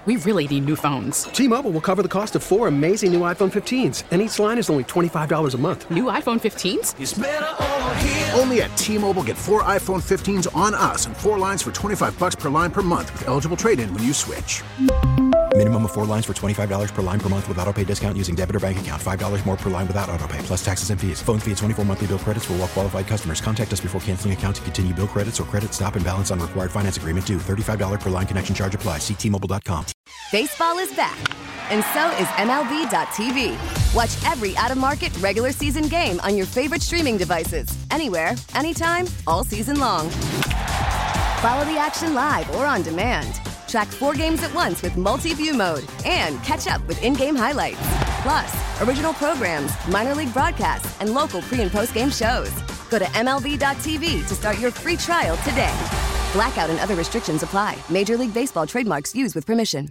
We really need new phones. T-Mobile will cover the cost of 4 amazing new iPhone 15s, and each line is only $25 a month. New iPhone 15s? It's better over here. Only at T-Mobile, get 4 iPhone 15s on us and 4 lines for $25 per line per month with eligible trade-in when you switch. Minimum of 4 lines for $25 per line per month with autopay discount using debit or bank account. $5 more per line without autopay, plus taxes and fees. Phone fee at 24 monthly bill credits for well-qualified customers. Contact us before canceling account to continue bill credits or credit stop and balance on required finance agreement due. $35 per line connection charge applies. See T-Mobile.com. Baseball is back, and so is MLB.tv. Watch every out-of-market regular season game on your favorite streaming devices. Anywhere, anytime, all season long. Follow the action live or on demand. Track 4 games at once with multi-view mode and catch up with in-game highlights. Plus, original programs, minor league broadcasts, and local pre- and post-game shows. Go to MLB.tv to start your free trial today. Blackout and other restrictions apply. Major League Baseball trademarks used with permission.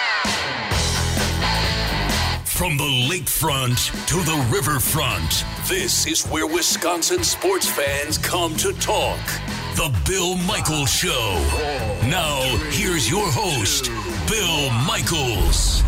From the lakefront to the riverfront, this is where Wisconsin sports fans come to talk. The Bill Michaels Show. Now, here's your host, Bill Michaels.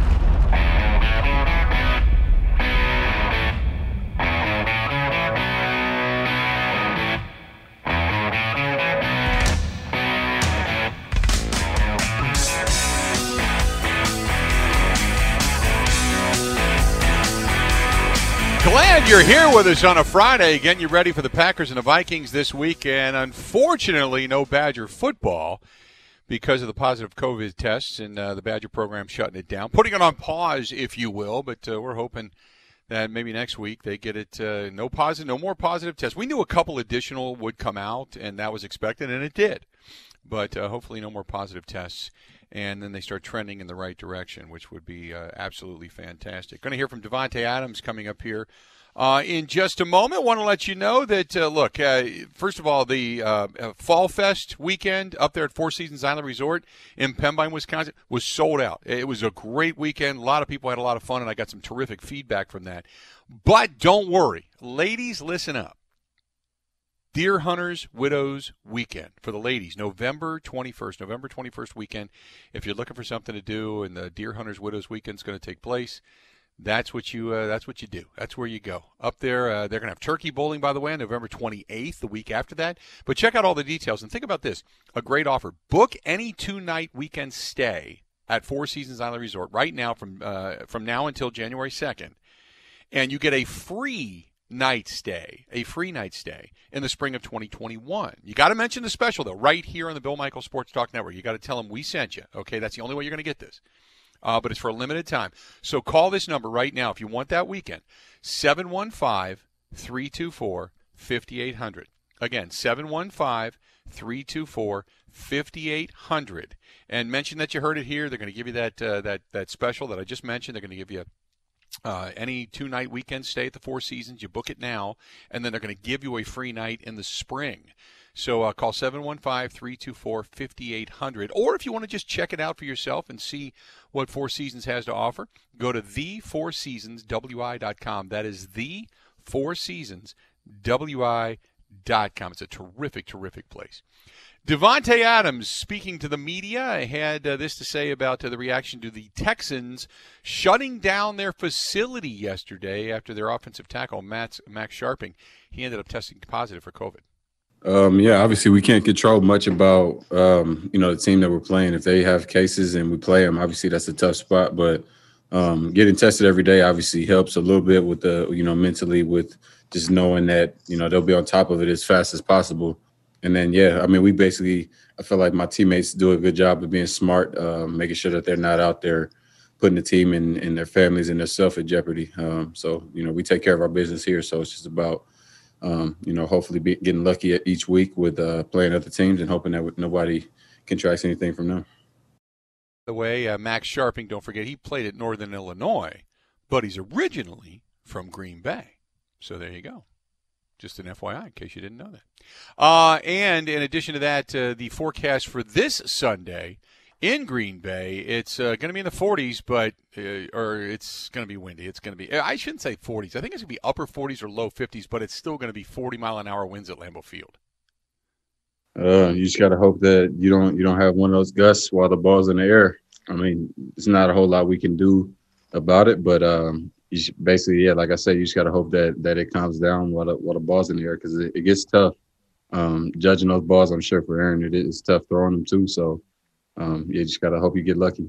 Glad you're here with us on a Friday. Getting you ready for the Packers and the Vikings this week. And unfortunately, no Badger football because of the positive COVID tests and the Badger program shutting it down. Putting it on pause, if you will. But we're hoping that maybe next week they get it no more positive tests. We knew a couple additional would come out, and that was expected, and it did. But hopefully no more positive tests. And then they start trending in the right direction, which would be absolutely fantastic. Going to hear from Davante Adams coming up here in just a moment. Want to let you know that, first of all, the Fall Fest weekend up there at Four Seasons Island Resort in Pembine, Wisconsin, was sold out. It was a great weekend. A lot of people had a lot of fun, and I got some terrific feedback from that. But don't worry. Ladies, listen up. Deer Hunters Widows Weekend for the ladies, November 21st weekend. If you're looking for something to do and the Deer Hunters Widows Weekend is going to take place, that's what you do. That's where you go. Up there, they're going to have turkey bowling, by the way, on November 28th, the week after that. But check out all the details and think about this. A great offer. Book any 2-night weekend stay at Four Seasons Island Resort right now from now until January 2nd, and you get a free night stay in the spring of 2021. You got to mention the special, though, right here on the Bill Michaels Sports Talk Network. You got to tell them we sent you. Okay, that's the only way you're going to get this. But it's for a limited time. So call this number right now if you want that weekend, 715-324-5800. Again, 715-324-5800. And mention that you heard it here. They're going to give you that special that I just mentioned. They're going to give you any 2-night weekend stay at the Four Seasons. You book it now, and then they're going to give you a free night in the spring. So call 715-324-5800. Or if you want to just check it out for yourself and see what Four Seasons has to offer, go to thefourseasonswi.com. That is thefourseasonswi.com. It's a terrific, terrific place. Davante Adams, speaking to the media, had this to say about the reaction to the Texans shutting down their facility yesterday after their offensive tackle, Max Sharping. He ended up testing positive for COVID. Obviously we can't control much about, the team that we're playing. If they have cases and we play them, obviously that's a tough spot. But getting tested every day obviously helps a little bit with the, mentally with just knowing that, they'll be on top of it as fast as possible. And then, I feel like my teammates do a good job of being smart, making sure that they're not out there putting the team and their families and themselves at jeopardy. We take care of our business here. So it's just about, hopefully getting lucky at each week with playing other teams and hoping that nobody contracts anything from them. The way Max Sharping, don't forget, he played at Northern Illinois, but he's originally from Green Bay. So there you go. Just an FYI in case you didn't know that. And in addition to that, the forecast for this Sunday in Green Bay, it's going to be in the 40s, but it's going to be windy. It's going to be, I shouldn't say 40s. I think it's going to be upper 40s or low 50s, but it's still going to be 40-mile-an-hour winds at Lambeau Field. You just got to hope that you don't have one of those gusts while the ball's in the air. I mean, it's not a whole lot we can do about it, but basically, yeah, like I said, you just got to hope that it calms down while the ball's in the air, because it gets tough. Judging those balls, I'm sure for Aaron, it's tough throwing them too. So, you just got to hope you get lucky.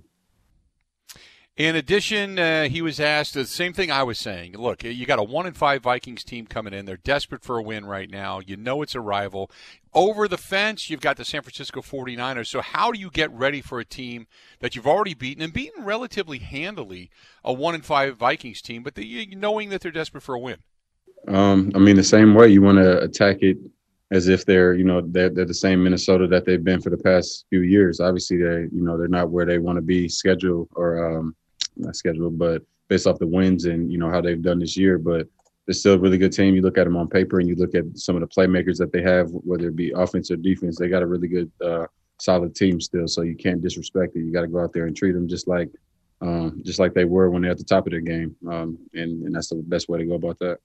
In addition, he was asked the same thing I was saying. Look, you got a 1-5 Vikings team coming in. They're desperate for a win right now. You know it's a rival. Over the fence, you've got the San Francisco 49ers. So how do you get ready for a team that you've already beaten and beaten relatively handily, a 1-5 Vikings team, but knowing that they're desperate for a win? I mean, the same way you want to attack it as if they're the same Minnesota that they've been for the past few years. Obviously, they're not where they want to be scheduled or not scheduled, but based off the wins and, how they've done this year. But they're still a really good team. You look at them on paper and you look at some of the playmakers that they have, whether it be offense or defense, they got a really good, solid team still. So you can't disrespect it. You got to go out there and treat them just like they were when they're at the top of their game. And that's the best way to go about that.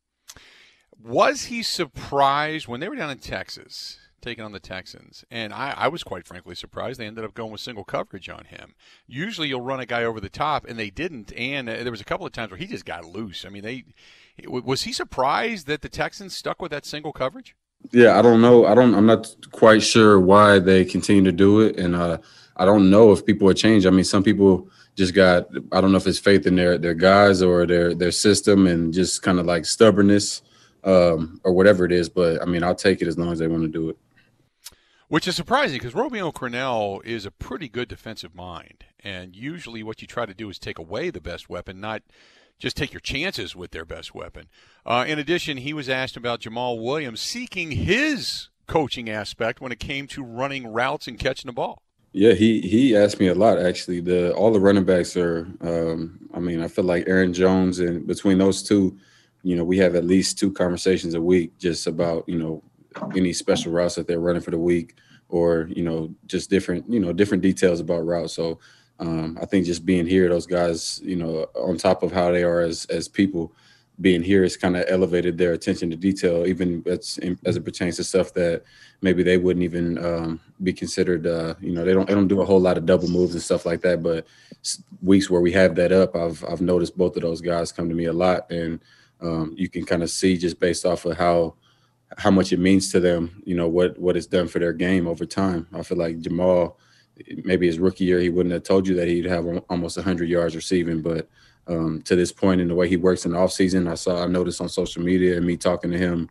Was he surprised when they were down in Texas, taking on the Texans? And I was quite frankly surprised. They ended up going with single coverage on him. Usually you'll run a guy over the top, and they didn't. And there was a couple of times where he just got loose. I mean, was he surprised that the Texans stuck with that single coverage? Yeah, I don't know. I'm not quite sure why they continue to do it. And I don't know if people are changed. I mean, some people just got, I don't know if it's faith in their guys or their system and just kind of like stubbornness or whatever it is. But, I mean, I'll take it as long as they want to do it. Which is surprising because Romeo Crennel is a pretty good defensive mind. And usually what you try to do is take away the best weapon, not just take your chances with their best weapon. In addition, he was asked about Jamal Williams seeking his coaching aspect when it came to running routes and catching the ball. Yeah, he asked me a lot, actually. All the running backs are I feel like Aaron Jones, and between those two, we have at least 2 conversations a week just about, any special routes that they're running for the week or, just different details about routes. So I think just being here, those guys, on top of how they are as people, being here has kind of elevated their attention to detail, even as it pertains to stuff that maybe they wouldn't even be considered. They don't do a whole lot of double moves and stuff like that. But weeks where we have that up, I've noticed both of those guys come to me a lot, and you can kind of see just based off of how much it means to them, what it's done for their game over time. I feel like Jamal, maybe his rookie year, he wouldn't have told you that he'd have almost 100 yards receiving, but to this point in the way he works in the offseason, I noticed on social media and me talking to him,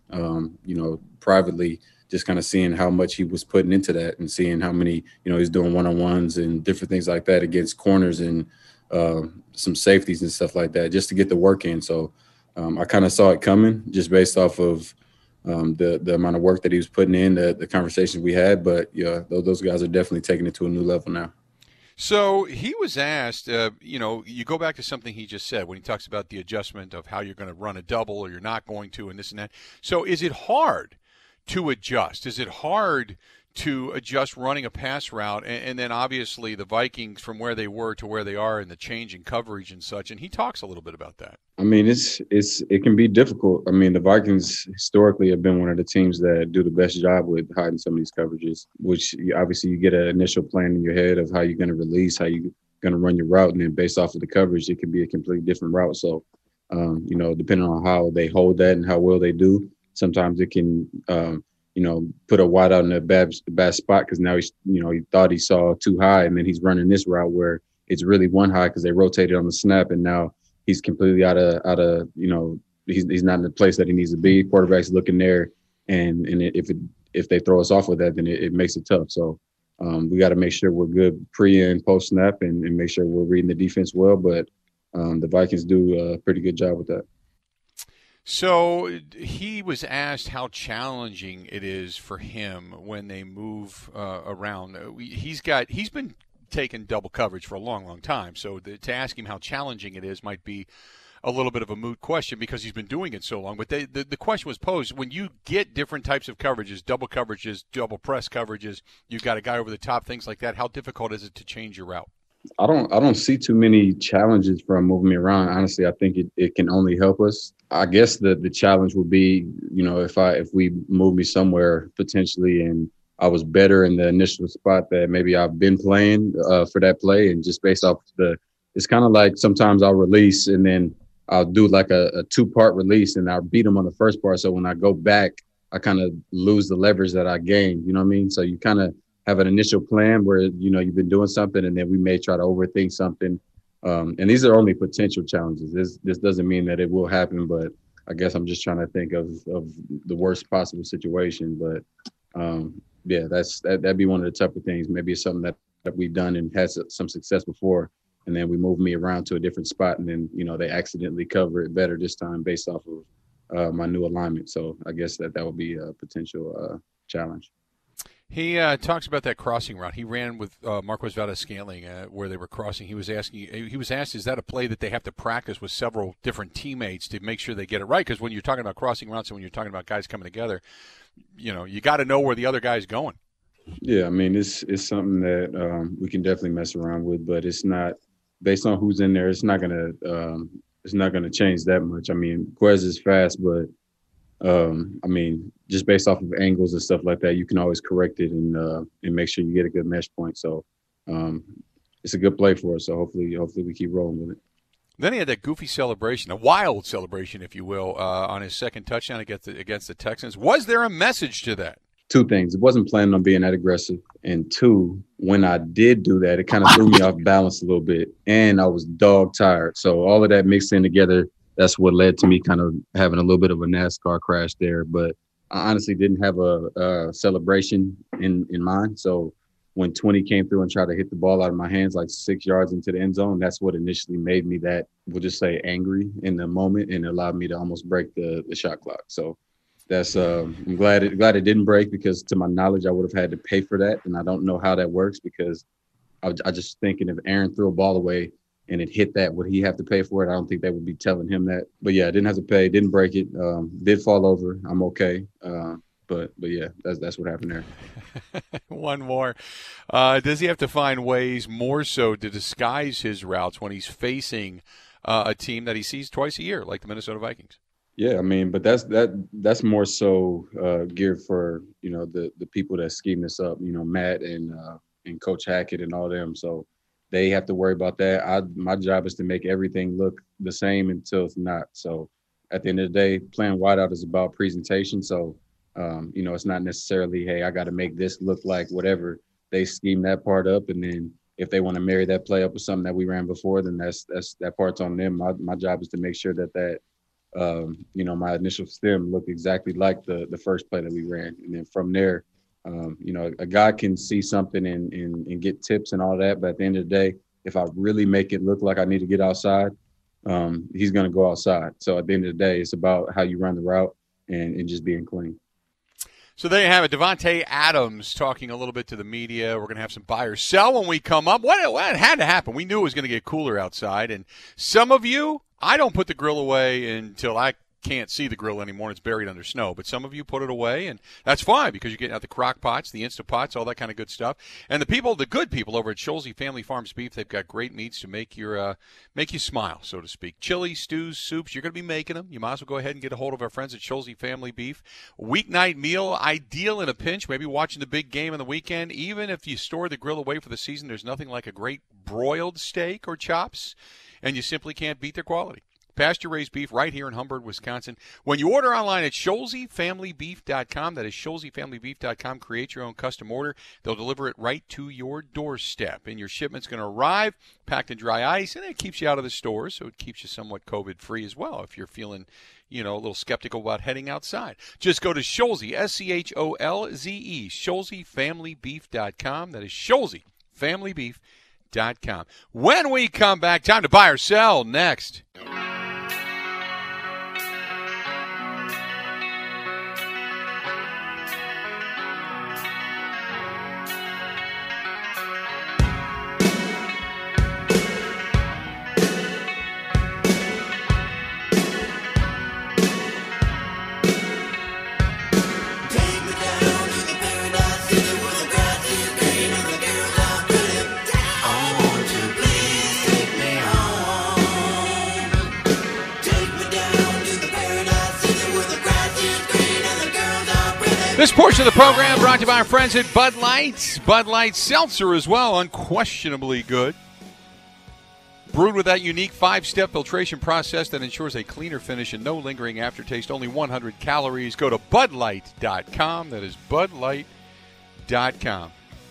privately, just kind of seeing how much he was putting into that and seeing how many, he's doing one-on-ones and different things like that against corners and some safeties and stuff like that, just to get the work in. So I kind of saw it coming just based off of the amount of work that he was putting in, the conversations we had. But, yeah, those guys are definitely taking it to a new level now. So he was asked, you go back to something he just said when he talks about the adjustment of how you're going to run a double or you're not going to and this and that. So is it hard to adjust? Is it hard to adjust running a pass route? And then obviously the Vikings from where they were to where they are and the change in coverage and such. And he talks a little bit about that. I mean, it can be difficult. I mean, the Vikings historically have been one of the teams that do the best job with hiding some of these coverages, which obviously you get an initial plan in your head of how you're going to release, how you're going to run your route. And then based off of the coverage, it can be a completely different route. So, depending on how they hold that and how well they do, sometimes it can, put a wide out in a bad spot because now he thought he saw too high, and then he's running this route where it's really one high because they rotated on the snap, and now he's completely out of he's not in the place that he needs to be. Quarterback's looking there, and if they throw us off with that, then it makes it tough. So we got to make sure we're good pre and post snap, and make sure we're reading the defense well. But the Vikings do a pretty good job with that. So he was asked how challenging it is for him when they move around. He's been taking double coverage for a long, long time. So to ask him how challenging it is might be a little bit of a moot question because he's been doing it so long. But the question was posed, when you get different types of coverages, double coverages, double press coverages, you've got a guy over the top, things like that, how difficult is it to change your route? I don't see too many challenges from moving me around. Honestly, I think it can only help us. I guess the challenge would be, if we move me somewhere potentially and I was better in the initial spot that maybe I've been playing for that play. And just based off it's kind of like sometimes I'll release and then I'll do like a 2-part release and I'll beat them on the first part. So when I go back, I kind of lose the leverage that I gained. You know what I mean? So you kind of have an initial plan where, you've been doing something and then we may try to overthink something. And these are only potential challenges. This doesn't mean that it will happen, but I guess I'm just trying to think of the worst possible situation. But yeah, that'd be one of the tougher things. Maybe it's something that we've done and had some success before, and then we move me around to a different spot, and then they accidentally cover it better this time based off of my new alignment. So I guess that would be a potential challenge. He talks about that crossing route. He ran with Marquez Valdes-Scantling where they were crossing. He was asked, is that a play that they have to practice with several different teammates to make sure they get it right? Because when you're talking about crossing routes and when you're talking about guys coming together, you got to know where the other guy's going. Yeah, I mean, it's something that we can definitely mess around with, but it's not based on who's in there. It's not gonna change that much. I mean, Quez is fast, but I mean, just based off of angles and stuff like that, you can always correct it and make sure you get a good mesh point. So it's a good play for us. So hopefully we keep rolling with it. Then he had that goofy celebration, a wild celebration, if you will, on his second touchdown against the Texans. Was there a message to that? 2 things. It wasn't planning on being that aggressive. And 2, when I did do that, it kind of threw me off balance a little bit. And I was dog tired. So all of that mixed in together, that's what led to me kind of having a little bit of a NASCAR crash there. But I honestly didn't have a celebration in mind. So when 20 came through and tried to hit the ball out of my hands like 6 yards into the end zone, that's what initially made me that, we'll just say, angry in the moment and allowed me to almost break the shot clock. So that's I'm glad it didn't break, because to my knowledge, I would have had to pay for that. And I don't know how that works, because I just thinking if Aaron threw a ball away and it hit that, would he have to pay for it? I don't think they would be telling him that. But yeah, I didn't have to pay, didn't break it, did fall over. I'm okay. But yeah, that's what happened there. One more. Does he have to find ways more so to disguise his routes when he's facing a team that he sees twice a year, like the Minnesota Vikings? Yeah, I mean, but that's more so geared for the people that scheme this up. Matt and Coach Hackett and all them. So they have to worry about that. My job is to make everything look the same until it's not. So at the end of the day, playing wideout is about presentation. So it's not necessarily, hey, I got to make this look like whatever. They scheme that part up, and then if they want to marry that play up with something that we ran before, then that's that part's on them. My job is to make sure that my initial stem looked exactly like the first play that we ran. And then from there, a guy can see something and get tips and all that. But at the end of the day, if I really make it look like I need to get outside, he's going to go outside. So at the end of the day, it's about how you run the route and just being clean. So there you have it. Davante Adams talking a little bit to the media. We're going to have some buy or sell when we come up. What had to happen? We knew it was going to get cooler outside. And some of you, I don't put the grill away until I can't see the grill anymore. It's buried under snow. But some of you put it away, and that's fine, because you're getting out the crock pots, the Instant Pots, all that kind of good stuff. And the good people over at Scholze Family Farms Beef, they've got great meats to make you smile, so to speak. Chili, stews, soups, you're going to be making them. You might as well go ahead and get a hold of our friends at Scholze Family Beef. Weeknight meal, ideal in a pinch, maybe watching the big game on the weekend. Even if you store the grill away for the season, there's nothing like a great broiled steak or chops, and you simply can't beat their quality. Pasture-raised beef right here in Humberg, Wisconsin. When you order online at ScholzeFamilyBeef.com, that is ScholzeFamilyBeef.com, create your own custom order. They'll deliver it right to your doorstep. And your shipment's going to arrive packed in dry ice, and it keeps you out of the stores, so it keeps you somewhat COVID-free as well if you're feeling, a little skeptical about heading outside. Just go to Scholze, SCHOLZE, ScholzeFamilyBeef.com. That is ScholzeFamilyBeef.com. When we come back, time to buy or sell next. This portion of the program brought to you by our friends at Bud Light. Bud Light Seltzer as well, unquestionably good. Brewed with that unique 5-step filtration process that ensures a cleaner finish and no lingering aftertaste. Only 100 calories. Go to budlight.com. That is budlight.com.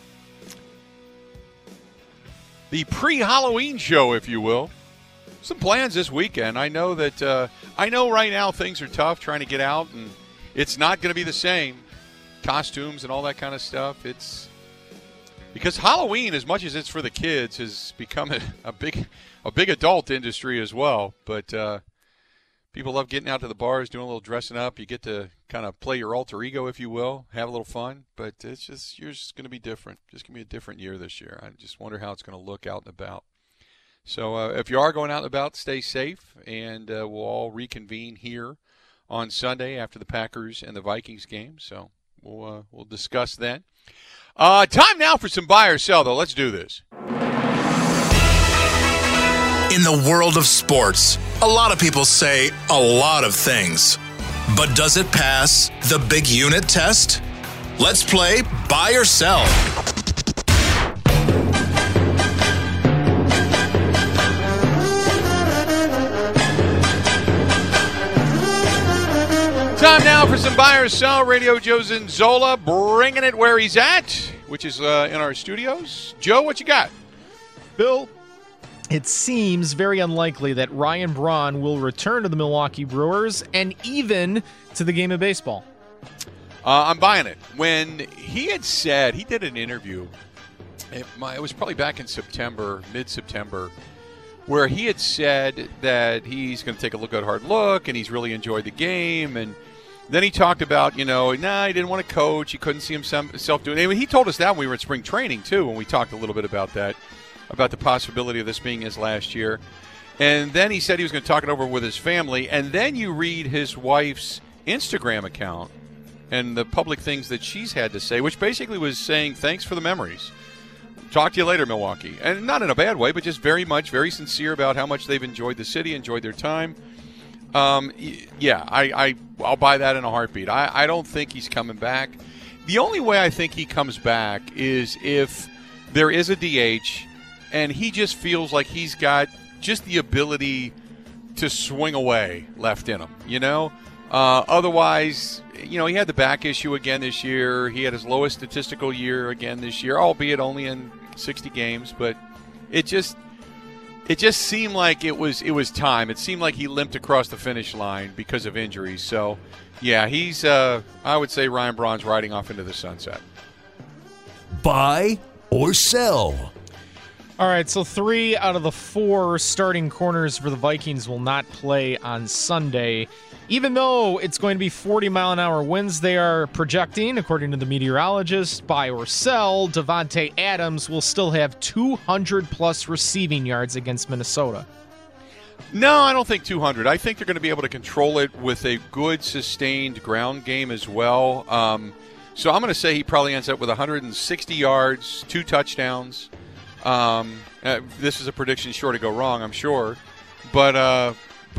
The pre-Halloween show, if you will. Some plans this weekend. I know that right now things are tough trying to get out, and it's not going to be the same. Costumes and all that kind of stuff. It's because Halloween, as much as it's for the kids, has become a big adult industry as well. But people love getting out to the bars, doing a little dressing up. You get to kind of play your alter ego, if you will, have a little fun. But you're just going to be different. Just going to be a different year this year. I just wonder how it's going to look out and about. So if you are going out and about, stay safe, and we'll all reconvene here on Sunday after the Packers and the Vikings game. So we'll discuss then. Time now for some buy or sell, though. Let's do this. In the world of sports, a lot of people say a lot of things. But does it pass the big unit test? Let's play buy or sell. Time now for some buy or sell. Radio Joe Zinzola bringing it where he's at, which is in our studios. Joe, what you got? Bill, it seems very unlikely that Ryan Braun will return to the Milwaukee Brewers and even to the game of baseball. I'm buying it. When he had said, he did an interview, it was probably back in September, mid-September, where he had said that he's going to take a hard look, and he's really enjoyed the game, and then he talked about, he didn't want to coach. He couldn't see himself doing it. I mean, he told us that when we were at spring training, too, when we talked a little bit about that, about the possibility of this being his last year. And then he said he was going to talk it over with his family. And then you read his wife's Instagram account and the public things that she's had to say, which basically was saying, thanks for the memories. Talk to you later, Milwaukee. And not in a bad way, but just very sincere about how much they've enjoyed the city, enjoyed their time. I'll buy that in a heartbeat. I don't think he's coming back. The only way I think he comes back is if there is a DH and he just feels like he's got just the ability to swing away left in him, Otherwise, he had the back issue again this year. He had his lowest statistical year again this year, albeit only in 60 games. But it just seemed like it was time. It seemed like he limped across the finish line because of injuries. So, yeah, he's I would say Ryan Braun's riding off into the sunset. Buy or sell? All right, so 3 out of the 4 starting corners for the Vikings will not play on Sunday. Even though it's going to be 40-mile-an-hour winds they are projecting, according to the meteorologist, buy or sell, Davante Adams will still have 200-plus receiving yards against Minnesota. No, I don't think 200. I think they're going to be able to control it with a good, sustained ground game as well. So I'm going to say he probably ends up with 160 yards, 2 touchdowns. This is a prediction sure to go wrong, I'm sure. But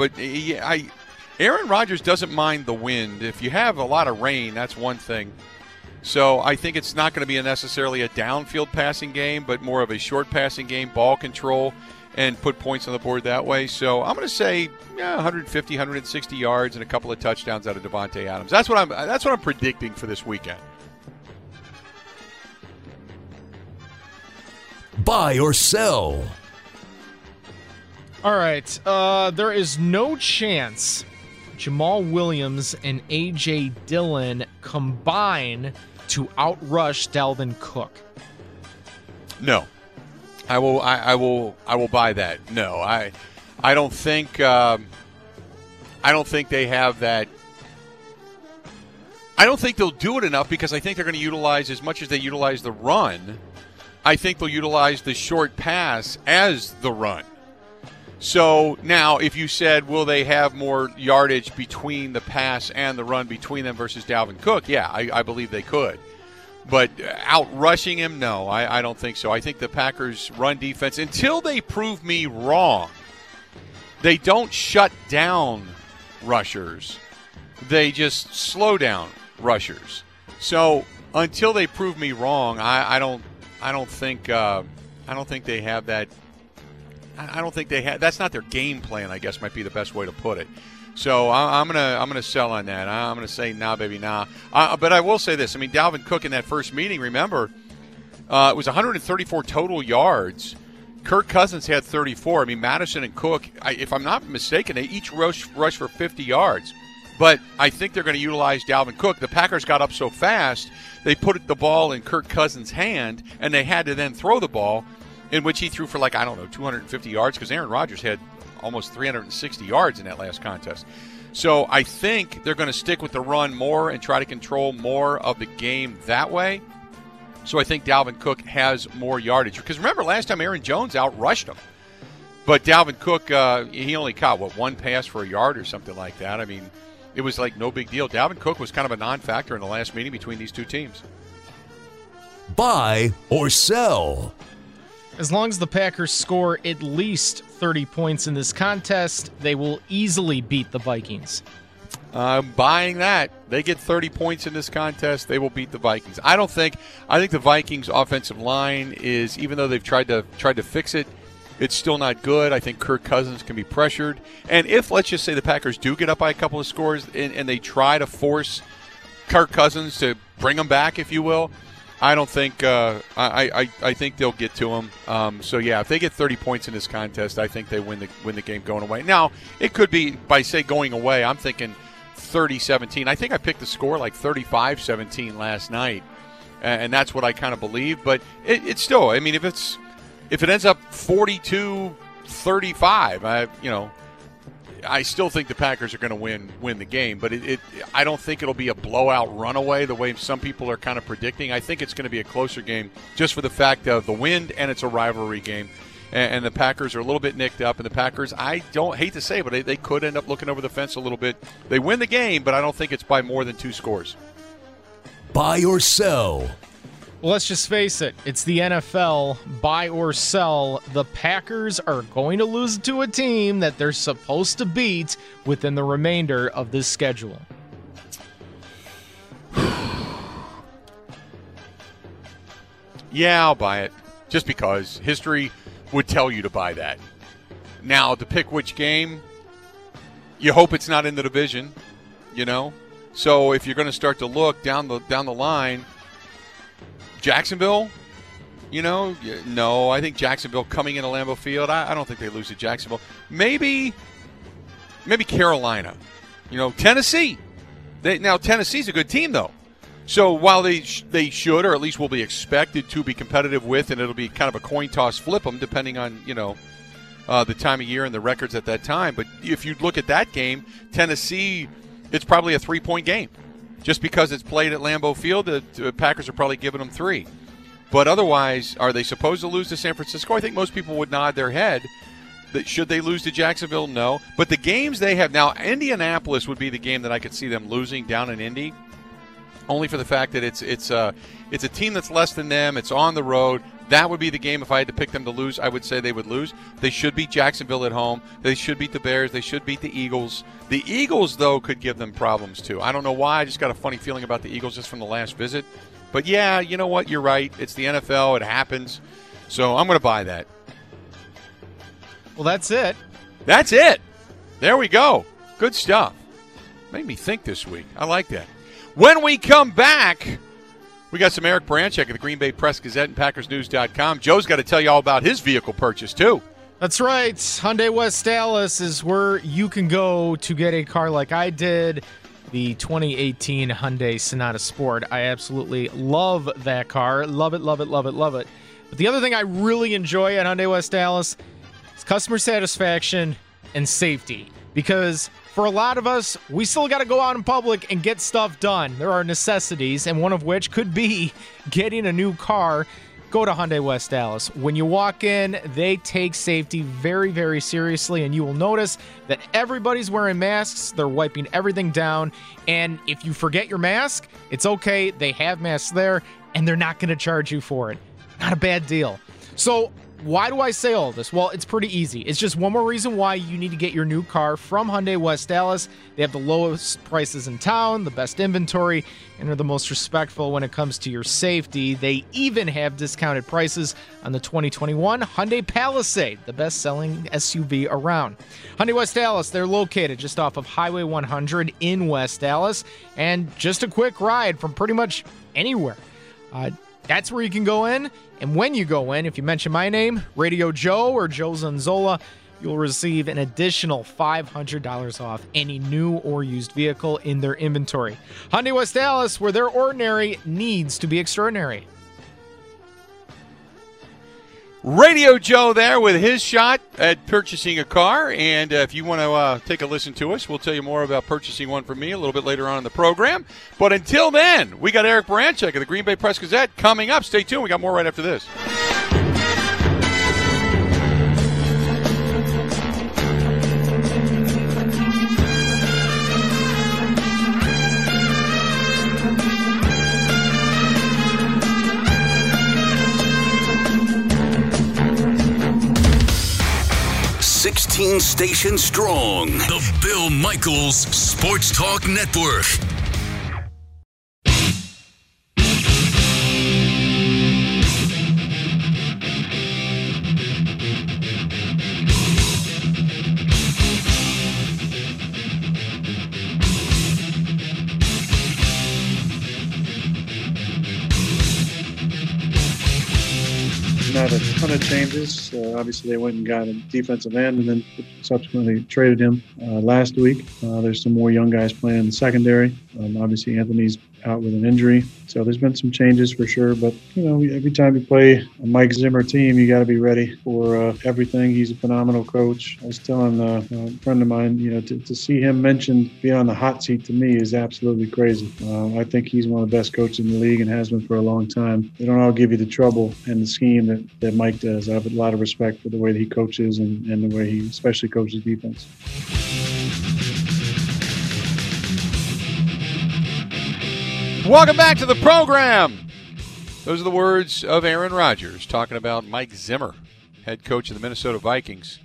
Aaron Rodgers doesn't mind the wind. If you have a lot of rain, that's one thing. So I think it's not going to be necessarily a downfield passing game, but more of a short passing game, ball control, and put points on the board that way. So I'm going to say 150, 160 yards and a couple of touchdowns out of Davante Adams. That's what I'm predicting for this weekend. Buy or sell? All right. There is no chance Jamal Williams and A.J. Dillon combine to outrush Dalvin Cook. No. I will buy that. No. I don't think they have that. I don't think they'll do it enough because I think they're going to utilize, as much as they utilize the run, I think they'll utilize the short pass as the run. So now, if you said, will they have more yardage between the pass and the run between them versus Dalvin Cook? Yeah, I believe they could. But out-rushing him, no, I don't think so. I think the Packers' run defense, until they prove me wrong, they don't shut down rushers. They just slow down rushers. So until they prove me wrong, I don't think they have that. I don't think they have. That's not their game plan, I guess, might be the best way to put it. So I'm gonna sell on that. I'm gonna say nah, baby, nah. But I will say this. I mean, Dalvin Cook in that first meeting, remember, it was 134 total yards. Kirk Cousins had 34. I mean, Madison and Cook, if I'm not mistaken, they each rushed for 50 yards. But I think they're going to utilize Dalvin Cook. The Packers got up so fast, they put the ball in Kirk Cousins' hand, and they had to then throw the ball, in which he threw for 250 yards, because Aaron Rodgers had almost 360 yards in that last contest. So I think they're going to stick with the run more and try to control more of the game that way. So I think Dalvin Cook has more yardage. Because remember, last time Aaron Jones outrushed him. But Dalvin Cook, he only caught, one pass for a yard or something like that. I mean, it was like no big deal. Dalvin Cook was kind of a non-factor in the last meeting between these two teams. Buy or sell? As long as the Packers score at least 30 points in this contest, they will easily beat the Vikings. I'm buying that. They get 30 points in this contest, they will beat the Vikings. I think the Vikings' offensive line is, even though they've tried to fix it, it's still not good. I think Kirk Cousins can be pressured. And if, let's just say, the Packers do get up by a couple of scores and they try to force Kirk Cousins to bring them back, if you will, I don't think I think they'll get to him. So yeah, if they get 30 points in this contest, I think they win the game going away. Now it could be by going away. I'm thinking 30-17. I think I picked the score like 35-17 last night, and that's what I kind of believe. But it's still, I mean, if it ends up 42-35, I still think the Packers are going to win the game, but I don't think it'll be a blowout runaway the way some people are kind of predicting. I think it's going to be a closer game just for the fact of the wind, and it's a rivalry game. And the Packers are a little bit nicked up, and the Packers, I don't hate to say it, but they could end up looking over the fence a little bit. They win the game, but I don't think it's by more than 2 scores. Buy or sell? Well, let's just face it. It's the NFL. Buy or sell. The Packers are going to lose to a team that they're supposed to beat within the remainder of this schedule. Yeah, I'll buy it. Just because history would tell you to buy that. Now, to pick which game, you hope it's not in the division, So if you're going to start to look down the line, Jacksonville, no, I think Jacksonville coming into Lambeau Field, I don't think they lose to Jacksonville. Maybe Carolina, Tennessee. Tennessee's a good team, though. So while they should, or at least will be expected to be competitive with, and it'll be kind of a coin toss flip them depending on, the time of year and the records at that time. But if you look at that game, Tennessee, it's probably a 3-point game. Just because it's played at Lambeau Field, the Packers are probably giving them 3. But otherwise, are they supposed to lose to San Francisco? I think most people would nod their head. That should they lose to Jacksonville? No. But the games they have now, Indianapolis would be the game that I could see them losing down in Indy, only for the fact that it's a team that's less than them. It's on the road. That would be the game if I had to pick them to lose. I would say they would lose. They should beat Jacksonville at home. They should beat the Bears. They should beat the Eagles. The Eagles, though, could give them problems, too. I don't know why. I just got a funny feeling about the Eagles just from the last visit. But, yeah, you know what? You're right. It's the NFL. It happens. So I'm going to buy that. Well, that's it. That's it. There we go. Good stuff. Made me think this week. I like that. When we come back, we got some Eric Baranczyk at the Green Bay Press-Gazette and PackersNews.com. Joe's got to tell you all about his vehicle purchase, too. That's right. Hyundai West Dallas is where you can go to get a car like I did, the 2018 Hyundai Sonata Sport. I absolutely love that car. Love it, love it, love it, love it. But the other thing I really enjoy at Hyundai West Dallas is customer satisfaction and safety. Because for a lot of us, we still got to go out in public and get stuff done. There are necessities, and one of which could be getting a new car. Go to Hyundai West Dallas. When you walk in, they take safety very, very seriously, and you will notice that everybody's wearing masks. They're wiping everything down, and if you forget your mask, it's okay. They have masks there, and they're not going to charge you for it. Not a bad deal. So why do I say all this? Well, it's pretty easy. It's just one more reason why you need to get your new car from Hyundai West Dallas. They have the lowest prices in town, the best inventory, and are the most respectful when it comes to your safety. They even have discounted prices on the 2021 Hyundai Palisade, the best-selling SUV around. Hyundai West Dallas, they're located just off of Highway 100 in West Dallas, and just a quick ride from pretty much anywhere. That's where you can go in, and when you go in, if you mention my name, Radio Joe or Joe Zanzola, you'll receive an additional $500 off any new or used vehicle in their inventory. Hyundai West Dallas, where their ordinary needs to be extraordinary. Radio Joe there with his shot at purchasing a car. And if you want to take a listen to us, we'll tell you more about purchasing one from me a little bit later on in the program. But until then, we got Eric Baranczyk of the Green Bay Press-Gazette coming up. Stay tuned. We got more right after this. Station strong. The Bill Michaels Sports Talk Network. Not a ton of changes. Obviously, they went and got a defensive end and then subsequently traded him last week. There's some more young guys playing in the secondary. Obviously, Anthony's out with an injury. So there's been some changes for sure. But, every time you play a Mike Zimmer team, you got to be ready for everything. He's a phenomenal coach. I was telling a friend of mine, to see him mentioned being on the hot seat to me is absolutely crazy. I think he's one of the best coaches in the league and has been for a long time. They don't all give you the trouble and the scheme that Mike does. I have a lot of respect for the way that he coaches and the way he especially coaches defense. Welcome back to the program. Those are the words of Aaron Rodgers talking about Mike Zimmer, head coach of the Minnesota Vikings.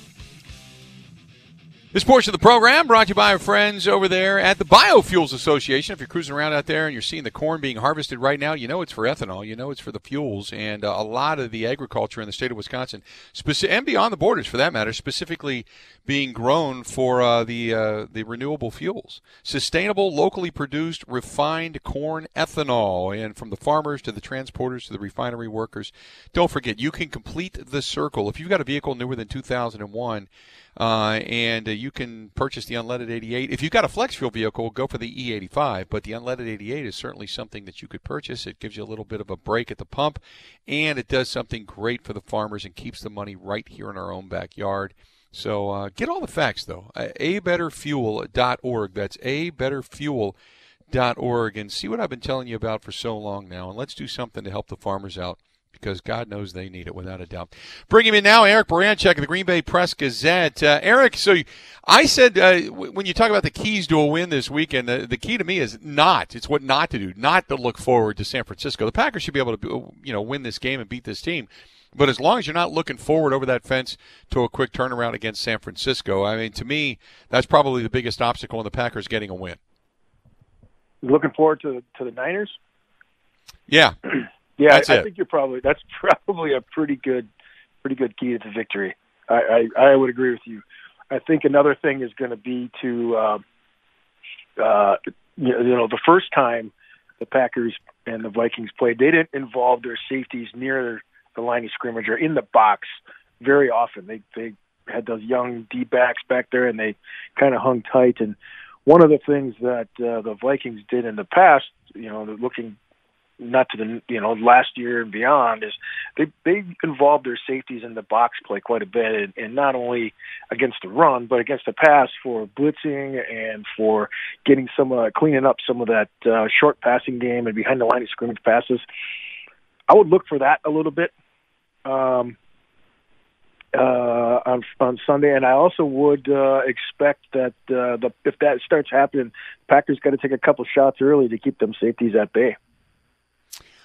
This portion of the program brought to you by our friends over there at the Biofuels Association. If you're cruising around out there and you're seeing the corn being harvested right now, you know it's for ethanol. You know it's for the fuels. And a lot of the agriculture in the state of Wisconsin, and beyond the borders for that matter, specifically being grown for the renewable fuels. Sustainable, locally produced, refined corn ethanol. And from the farmers to the transporters to the refinery workers, don't forget, you can complete the circle. If you've got a vehicle newer than 2001, and you can purchase the unleaded 88. If you've got a flex fuel vehicle, go for the E85, but the unleaded 88 is certainly something that you could purchase. It gives you a little bit of a break at the pump, and it does something great for the farmers and keeps the money right here in our own backyard. So get all the facts, though. abetterfuel.org. That's abetterfuel.org, and see what I've been telling you about for so long now, and let's do something to help the farmers out, because God knows they need it, without a doubt. Bring him in now, Eric Baranczyk of the Green Bay Press-Gazette. Eric, so I said when you talk about the keys to a win this weekend, the key to me is it's what not to do, not to look forward to San Francisco. The Packers should be able to win this game and beat this team. But as long as you're not looking forward over that fence to a quick turnaround against San Francisco, I mean, to me, that's probably the biggest obstacle in the Packers getting a win. Looking forward to the Niners? Yeah. Yeah, I think that's probably a pretty good key to the victory. I would agree with you. I think another thing is going to be to the first time the Packers and the Vikings played, they didn't involve their safeties near the line of scrimmage or in the box very often. They had those young D-backs back there, and they kind of hung tight. And one of the things that the Vikings did in the past, looking not to the last year and beyond, is they involved their safeties in the box play quite a bit, and not only against the run but against the pass for blitzing and for getting cleaning up some of that short passing game and behind the line of scrimmage passes. I would look for that a little bit on Sunday, and I also would expect that if that starts happening, Packers got to take a couple shots early to keep them safeties at bay.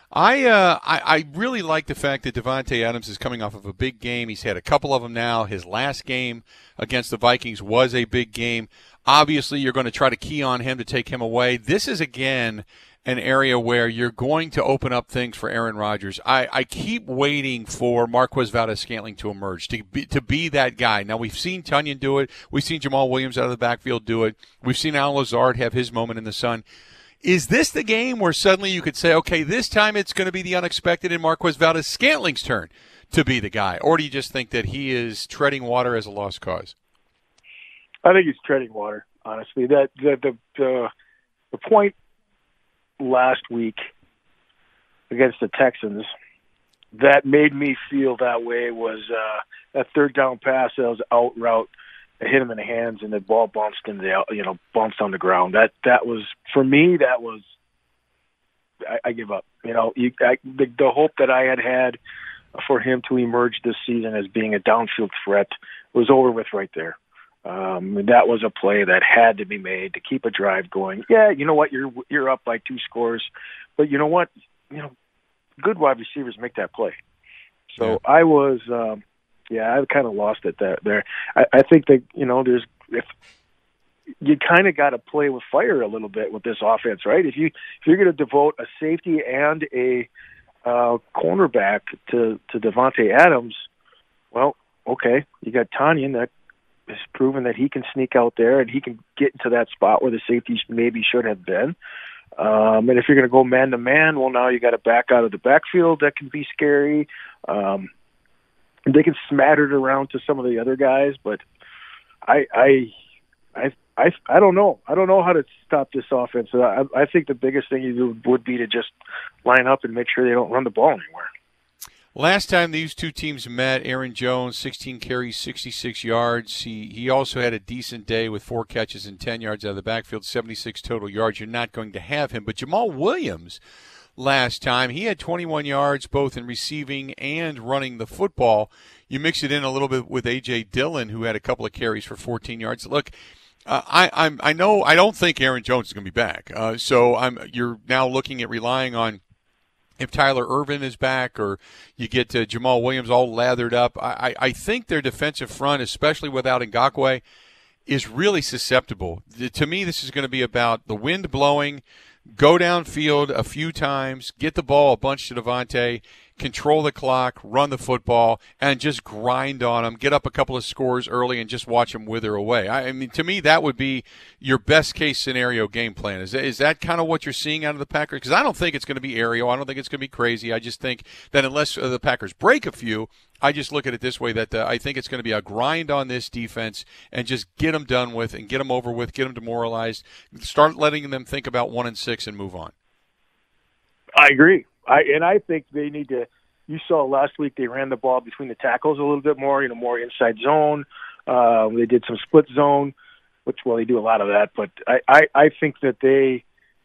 I really like the fact that Davante Adams is coming off of a big game. He's had a couple of them now. His last game against the Vikings was a big game. Obviously, you're going to try to key on him to take him away. This is, again, an area where you're going to open up things for Aaron Rodgers. I keep waiting for Marquez Valdes-Scantling to emerge, to be that guy. Now, we've seen Tonyan do it. We've seen Jamal Williams out of the backfield do it. We've seen Al Lazard have his moment in the sun. Is this the game where suddenly you could say, okay, this time it's going to be the unexpected and Marquez Valdes-Scantling's turn to be the guy? Or do you just think that he is treading water as a lost cause? I think he's treading water, honestly. That the point last week against the Texans that made me feel that way was that third down pass that was out route. It hit him in the hands, and the ball bounced bounced on the ground. That was, for me, that was, I give up. The hope that I had for him to emerge this season as being a downfield threat was over with right there. That was a play that had to be made to keep a drive going. Yeah, you know what? You're up by 2 scores, but you know what? Good wide receivers make that play. So I was. I kind of lost it there. I think that, if you kind of got to play with fire a little bit with this offense, right? If you're going to devote a safety and a cornerback to Davante Adams, well, okay, you got Tonyan that has proven that he can sneak out there and he can get into that spot where the safeties maybe should have been. And if you're going to go man to man, well, now you got to back out of the backfield. That can be scary. They can smatter it around to some of the other guys, but I don't know. I don't know how to stop this offense. I think the biggest thing you do would be to just line up and make sure they don't run the ball anywhere. Last time these two teams met, Aaron Jones, 16 carries, 66 yards. He also had a decent day with 4 catches and 10 yards out of the backfield, 76 total yards. You're not going to have him. But Jamal Williams, last time, he had 21 yards both in receiving and running the football. You mix it in a little bit with A.J. Dillon, who had a couple of carries for 14 yards. Look, I don't think Aaron Jones is going to be back. You're now looking at relying on if Tyler Ervin is back or you get Jamal Williams all lathered up. I think their defensive front, especially without Ngakoue, is really susceptible. To me, this is going to be about the wind blowing, go downfield a few times, get the ball a bunch to Davante, control the clock, run the football, and just grind on them, get up a couple of scores early, and just watch them wither away. I mean, to me, that would be your best-case scenario game plan. Is that kind of what you're seeing out of the Packers? Because I don't think it's going to be aerial. I don't think it's going to be crazy. I just think that unless the Packers break a few, I just look at it this way, that I think it's going to be a grind on this defense and just get them done with and get them over with, get them demoralized, start letting them think about 1-6 and move on. I agree. I think they need to. You saw last week they ran the ball between the tackles a little bit more, more inside zone. They did some split zone, which, well, they do a lot of that. But I think that they,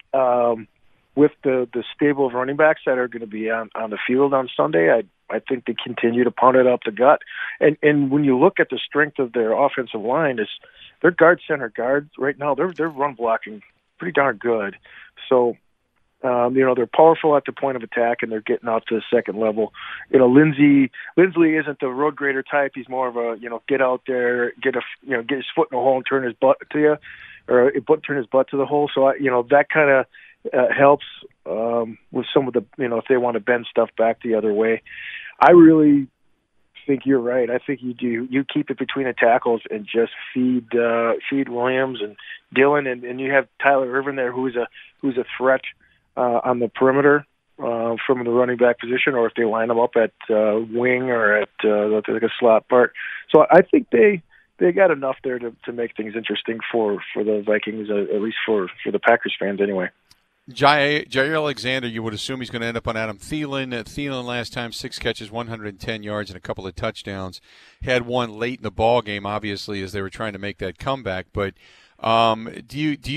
with the stable of running backs that are going to be on the field on Sunday, I think they continue to pound it up the gut. And when you look at the strength of their offensive line, is their center guards right now, they're run blocking pretty darn good. So, they're powerful at the point of attack, and they're getting out to the second level. Lindsley isn't the road grader type. He's more of a, get out there, get his foot in the hole and turn his butt to you, or turn his butt to the hole. So, that kind of helps with some of the, if they want to bend stuff back the other way. I really think you're right. I think you keep it between the tackles and just feed Williams and Dillon, and you have Tyler Ervin there, who's a threat on the perimeter from the running back position, or if they line them up at wing or at like a slot part. So I think they got enough there to make things interesting for the Vikings, at least for the Packers fans anyway. Jair Alexander, you would assume he's going to end up on Adam Thielen. Thielen last time, 6 catches, 110 yards, and a couple of touchdowns. Had one late in the ball game, obviously, as they were trying to make that comeback. But do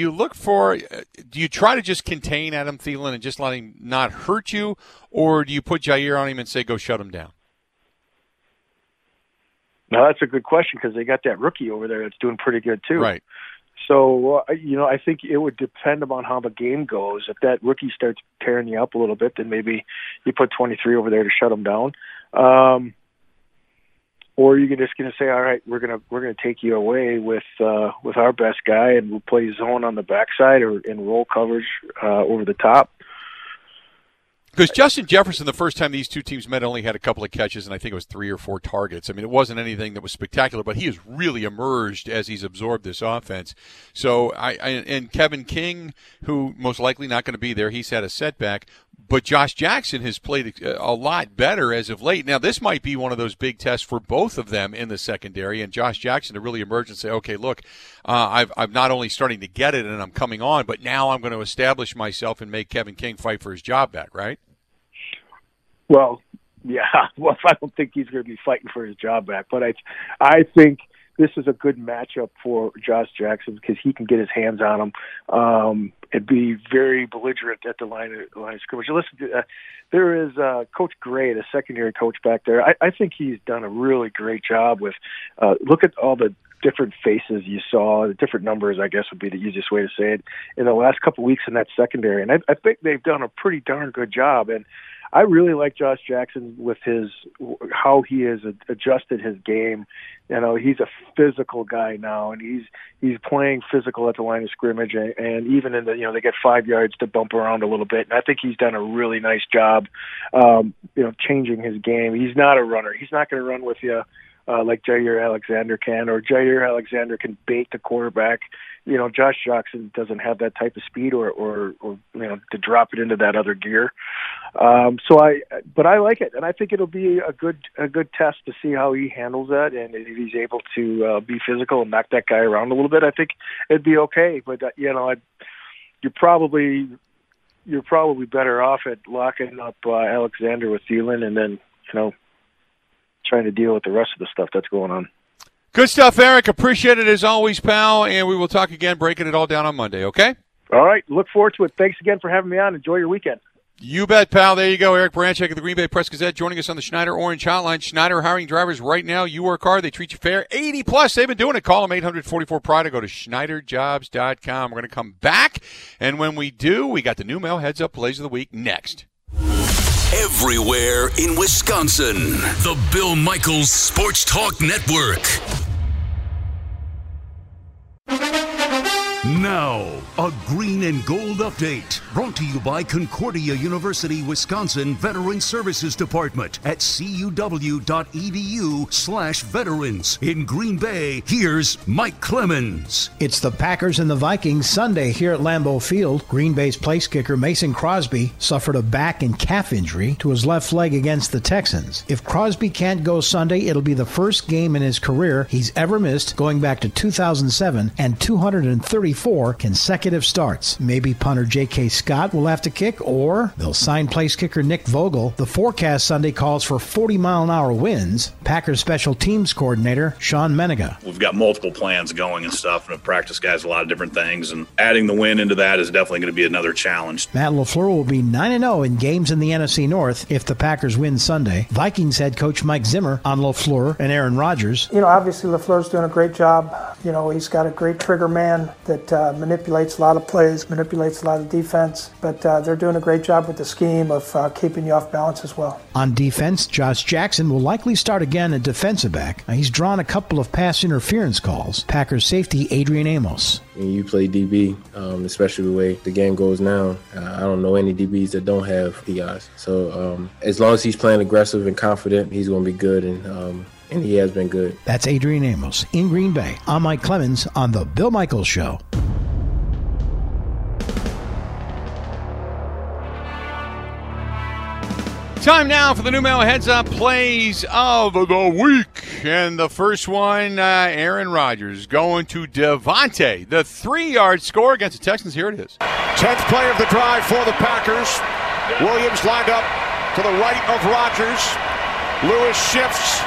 you try to just contain Adam Thielen and just let him not hurt you, or do you put Jair on him and say, go shut him down? No, that's a good question, because they got that rookie over there that's doing pretty good too. Right. So, I think it would depend upon how the game goes. If that rookie starts tearing you up a little bit, then maybe you put 23 over there to shut him down. Or you're just going to say, all right, we're going to take you away with our best guy, and we'll play zone on the backside or in roll coverage over the top. Because Justin Jefferson, the first time these two teams met, only had a couple of catches, and I think it was 3 or 4 targets. I mean, it wasn't anything that was spectacular, but he has really emerged as he's absorbed this offense. So, and Kevin King, who most likely not going to be there, he's had a setback. But Josh Jackson has played a lot better as of late. Now, this might be one of those big tests for both of them in the secondary, and Josh Jackson to really emerge and say, okay, look, I'm not only starting to get it and I'm coming on, but now I'm going to establish myself and make Kevin King fight for his job back, right? Well, yeah. Well, I don't think he's going to be fighting for his job back, but I think this is a good matchup for Josh Jackson because he can get his hands on him and be very belligerent at the line of scrimmage. Listen, there is Coach Gray, the secondary coach back there. I think he's done a really great job with look at all the different faces you saw, the different numbers, I guess would be the easiest way to say it, in the last couple of weeks in that secondary. And I think they've done a pretty darn good job. And I really like Josh Jackson with how he has adjusted his game. He's a physical guy now, and he's playing physical at the line of scrimmage, and even in they get 5 yards to bump around a little bit. And I think he's done a really nice job, changing his game. He's not a runner. He's not going to run with you like Jair Alexander can, or Jair Alexander can bait the quarterback. Josh Jackson doesn't have that type of speed or to drop it into that other gear. But I like it, and I think it'll be a good test to see how he handles that, and if he's able to be physical and knock that guy around a little bit. I think it'd be okay. But you're probably better off at locking up Alexander with Thielen, and then trying to deal with the rest of the stuff that's going on. Good stuff, Eric. Appreciate it as always, pal. And we will talk again, breaking it all down on Monday, okay? All right. Look forward to it. Thanks again for having me on. Enjoy your weekend. You bet, pal. There you go. Eric Branchek of the Green Bay Press-Gazette joining us on the Schneider Orange Hotline. Schneider hiring drivers right now. You work hard. They treat you fair. 80+. They've been doing it. Call them 844-PRIDE. Go to SchneiderJobs.com. We're going to come back. And when we do, we got the new mail heads-up plays of the week next. Everywhere in Wisconsin. The Bill Michaels Sports Talk Network. Now, a green and gold update brought to you by Concordia University, Wisconsin Veteran Services Department at cuw.edu/veterans. In Green Bay, here's Mike Clemens. It's the Packers and the Vikings Sunday here at Lambeau Field. Green Bay's place kicker Mason Crosby suffered a back and calf injury to his left leg against the Texans. If Crosby can't go Sunday, it'll be the first game in his career he's ever missed going back to 2007 and 234 consecutive starts. Maybe punter J.K. Scott will have to kick, or they'll sign place kicker Nick Vogel. The forecast Sunday calls for 40-mile-an-hour winds. Packers special teams coordinator Sean Menega. We've got multiple plans going and stuff, and practice guys a lot of different things, and adding the wind into that is definitely going to be another challenge. Matt LaFleur will be 9-0 in games in the NFC North if the Packers win Sunday. Vikings head coach Mike Zimmer on LaFleur and Aaron Rodgers. Obviously LaFleur's doing a great job. He's got a great trigger man that manipulates a lot of plays, manipulates a lot of defense, but they're doing a great job with the scheme of keeping you off balance as well. On defense, Josh Jackson will likely start again at defensive back. He's drawn a couple of pass interference calls. Packers safety Adrian Amos. When you play DB, especially the way the game goes now, I don't know any DBs that don't have PIs. So as long as he's playing aggressive and confident, he's going to be good, and he has been good. That's Adrian Amos in Green Bay. I'm Mike Clemens on The Bill Michaels Show. Time now for the new mail heads-up plays of the week. And the first one, Aaron Rodgers going to Devontae. The 3-yard score against the Texans. Here it is. 10th play of the drive for the Packers. Williams lined up to the right of Rodgers. Lewis shifts.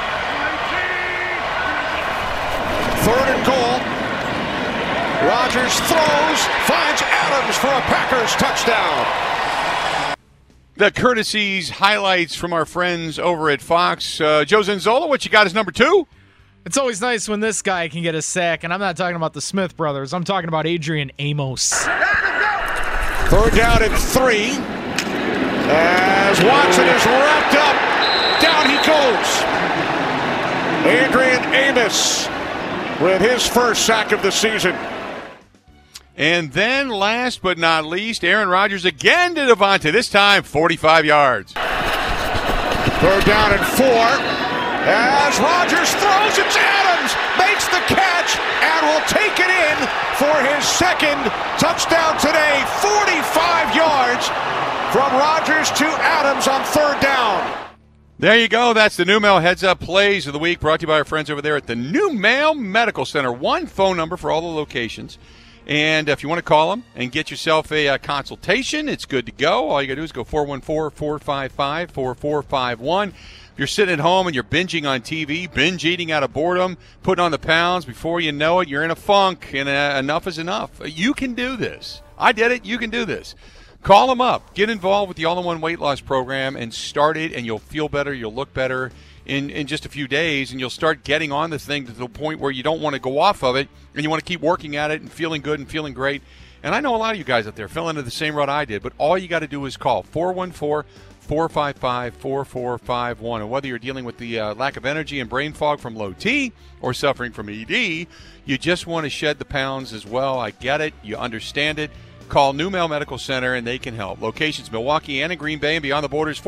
3rd and goal. Rodgers throws, finds Adams for a Packers touchdown. The courtesies highlights from our friends over at Fox. Joe Zanzola, what you got as number 2? It's always nice when this guy can get a sack, and I'm not talking about the Smith brothers. I'm talking about Adrian Amos. 3rd down and 3. As Watson is wrapped up, down he goes. Adrian Amos with his first sack of the season. And then, last but not least, Aaron Rodgers again to Devontae, this time 45 yards. 3rd down and 4. As Rodgers throws, it's Adams, makes the catch, and will take it in for his second touchdown today. 45 yards from Rodgers to Adams on 3rd down. There you go. That's the Numel Heads Up Plays of the Week, brought to you by our friends over there at the Numel Medical Center. One phone number for all the locations. And if you want to call them and get yourself a consultation, it's good to go. All you got to do is go 414-455-4451. If you're sitting at home and you're binging on TV, binge eating out of boredom, putting on the pounds, before you know it, you're in a funk, and enough is enough. You can do this. I did it. You can do this. Call them up. Get involved with the All-in-One Weight Loss Program and start it, and you'll feel better. You'll look better in just a few days, and you'll start getting on this thing to the point where you don't want to go off of it, and you want to keep working at it and feeling good and feeling great. And I know a lot of you guys out there fell into the same rut I did, but all you got to do is call 414-455-4451. And whether you're dealing with the lack of energy and brain fog from low T or suffering from ED, you just want to shed the pounds as well. I get it. You understand it. Call Numel Medical Center, and they can help. Locations Milwaukee and in Green Bay and beyond the borders,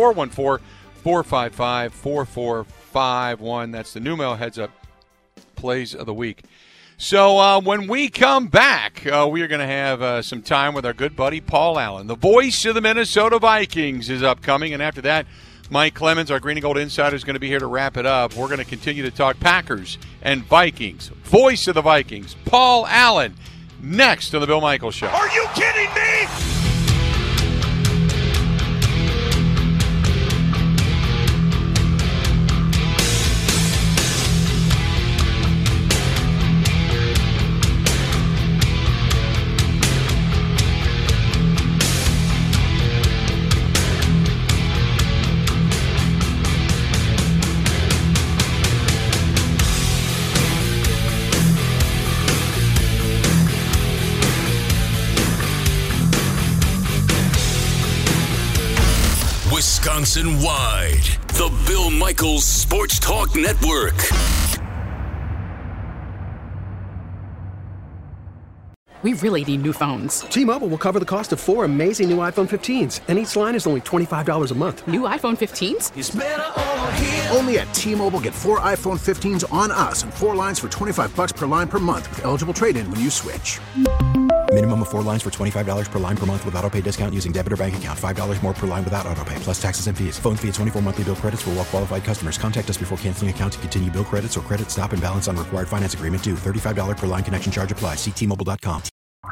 414-455-4451. That's the Numel Heads Up Plays of the Week. So when we come back, we are going to have some time with our good buddy Paul Allen. The voice of the Minnesota Vikings is upcoming, and after that, Mike Clemens, our Green and Gold Insider, is going to be here to wrap it up. We're going to continue to talk Packers and Vikings. Voice of the Vikings, Paul Allen, next on The Bill Michaels Show. Are you kidding me? Wisconsin-wide, the Bill Michaels Sports Talk Network. We really need new phones. T-Mobile will cover the cost of 4 amazing new iPhone 15s, and each line is only $25 a month. New iPhone 15s? It's better over here. Only at T-Mobile, get 4 iPhone 15s on us and 4 lines for $25 per line per month with eligible trade-in when you switch. Minimum of 4 lines for $25 per line per month with autopay discount using debit or bank account. $5 more per line without autopay, plus taxes and fees. Phone fee at 24 monthly bill credits for well-qualified customers. Contact us before canceling account to continue bill credits or credit stop and balance on required finance agreement due. $35 per line connection charge applies. See T-Mobile.com.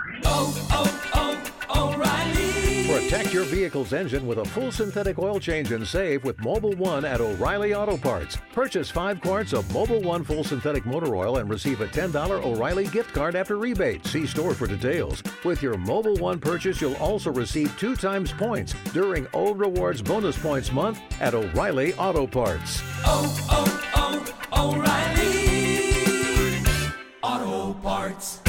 O'Reilly. Protect your vehicle's engine with a full synthetic oil change and save with Mobil 1 at O'Reilly Auto Parts. Purchase 5 quarts of Mobil 1 full synthetic motor oil and receive a $10 O'Reilly gift card after rebate. See store for details. With your Mobil 1 purchase, you'll also receive 2 times points during O Rewards Bonus Points Month at O'Reilly Auto Parts. O'Reilly Auto Parts.